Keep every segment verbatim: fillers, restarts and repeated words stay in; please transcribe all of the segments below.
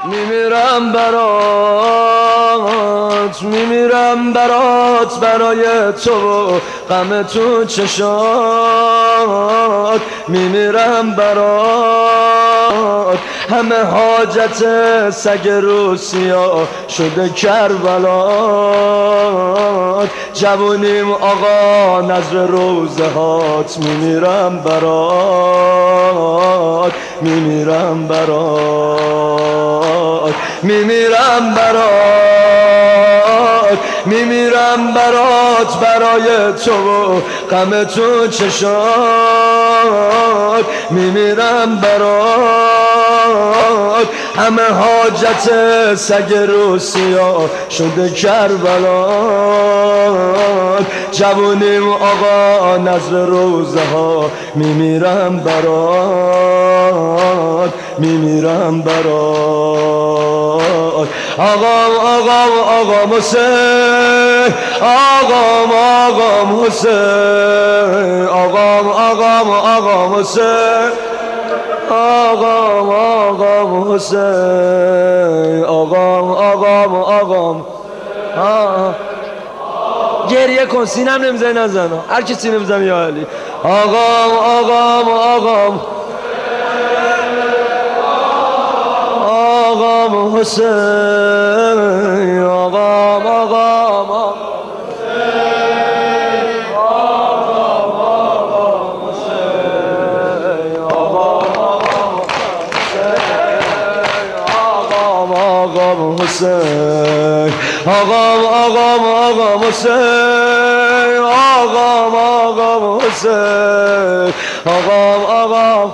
میمیرم برات، میمیرم برات، برای تو غم تو چشات. میمیرم برات، همه حاجت سگ روسیا شده کربلات. جوونیم آقا نظر روزه هات. میمیرم برات، میمیرم برات، میمیرم برات، میمیرم برات، برای تو غم تو چشات. میمیرم برات، همه حاجت سگ روسیا شده کربلات. جوونیم آقا نظر روزه ها. میمیرم برات، میمیرم برات. آقام آقام آقام حسین، آقام آقام حسین، آقام آقام آقام حسین، آقام آقام حسین، آقام آقام آقام. گریه کن، سینم نمیزنی نزن، هر کی سینه بزنی یا علی. آقام آقام آقام آقام حسین، آقام آقام آقام آقام حسین، آقام آقام آقام حسین، آقام آقام حسین، آقام آقام.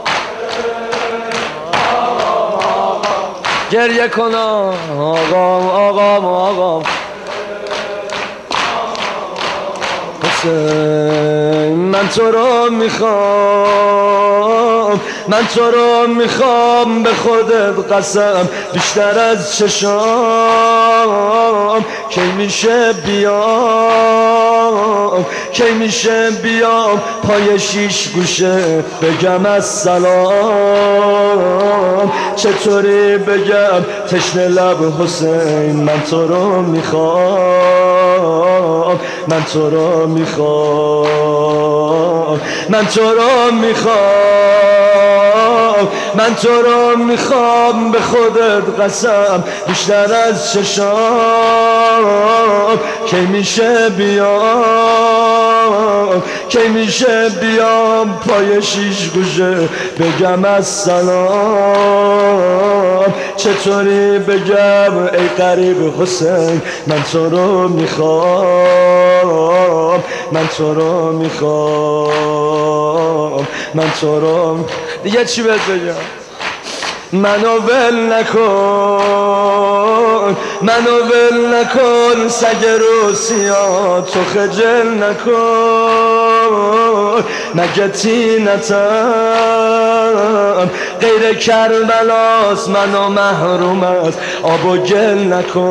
گریه کن آقام آقام آقام حسین. من تو رو میخوام، من تو رو میخوام، به خودت قسم بیشتر از چشام. کی میشه بیام، کی میشه بیام، پای شیش گوشه بگم السلام. چطوری بگم تشنه لب حسین، من تو رو میخوام، من تو رو میخوام، من تو رو میخوام، من تو رو میخوام، به خودت قسم بیشتر از چشام. کی میشه بیام، کی میشه بیام، پای شیش گوشه بگم السلام. چطوری بگم ای غریب حسین، من تو رو میخوام، من تو رو میخوام، من تو رو. دیگه چی بهت بگم؟ منو ول نکن، منو ول نکن، سگ روسیا تو خجل نکن. مگه تینتم غیر کربلاست، منو محروم از آب و گل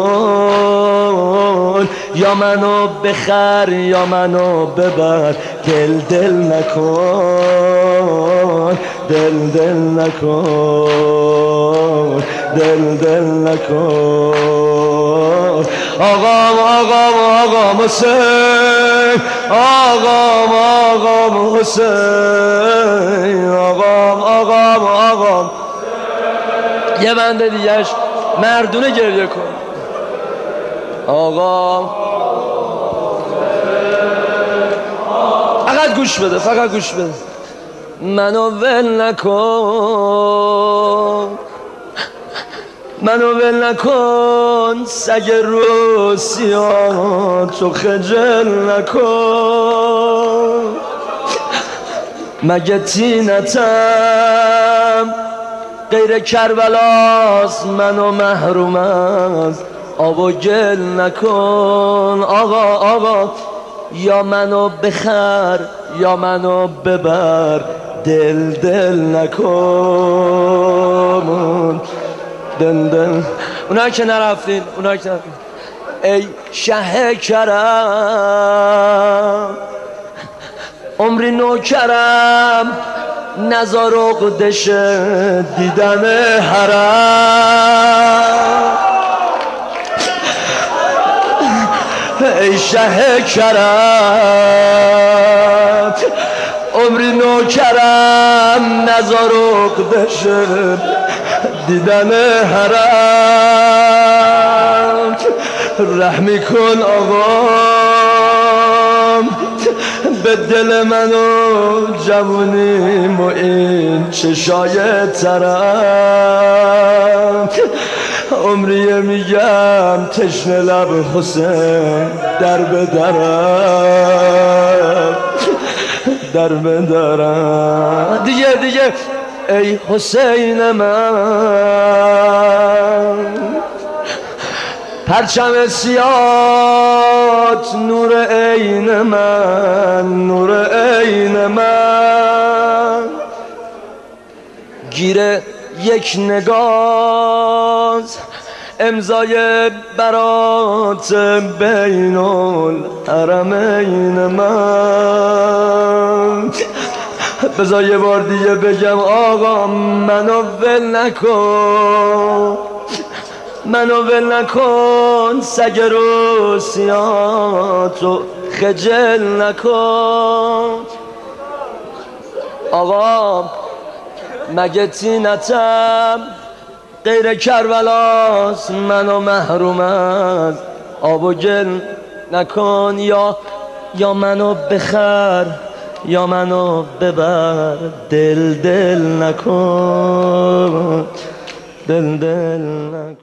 نکن. یا منو بخر یا منو ببر، دل دل نکن، دل دل نکن، دل دل نکن. آقام آقام آقام حسین، آقام آقام حسین، آقام آقام آقام. یه بنده دیگهش مردونه گریه کن. آقام فقط گوش بده، فقط گوش بده. منو ول نکن، منو ول نکن، سگ روسیا تو خجل نکن. مگه تینتم غیر کربلاست، منو محروم از آب و گل نکن. آقا آقا یا منو بخر یا منو ببر، دل دل نکن، دل دل. اونایی که نرفتین، اونایی که نرفتین، ای شه کرم عمری نوکرم، نزار عقدش دیدن حرم. ای شه کرم عمری نوکرم نزار اقدشم دیدن حرم رحمی کن آقام به دل من و جوونیم و این چشای ترم عمریه میگم تشنه لب حسین در بدرم در بدرم دیگه دیگه ای حسین من پرچم سیات نور عین من نور عین من گیره یک نگاه امضای برات بین الحرمین من بذار یه بار دیگه بگم آقا منو ول نکن منو ول نکن سگ روسیاتو خجل نکن آقا مگه تینتم غیر کربلاست منو محروم از آب و گل نکن یا یا منو بخر یا منو ببر دل دل نکن دل دل نکن